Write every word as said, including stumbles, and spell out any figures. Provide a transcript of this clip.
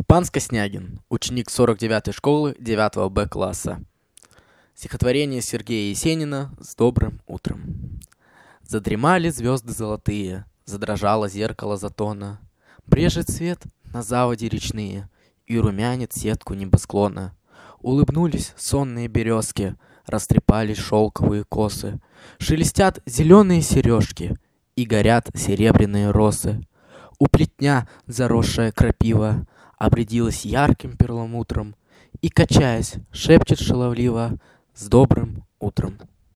Степан Скоснягин, ученик сорок девятой школы девятого Б класса. Стихотворение Сергея Есенина «С добрым утром». Задремали звезды золотые, задрожало зеркало затона, брежет свет на заводе речные и румянит сетку небосклона. Улыбнулись сонные березки, растрепались шелковые косы, шелестят зеленые сережки и горят серебряные росы. У плетня заросшая крапива обрядилась ярким перламутром и, качаясь, шепчет шаловливо: «С добрым утром».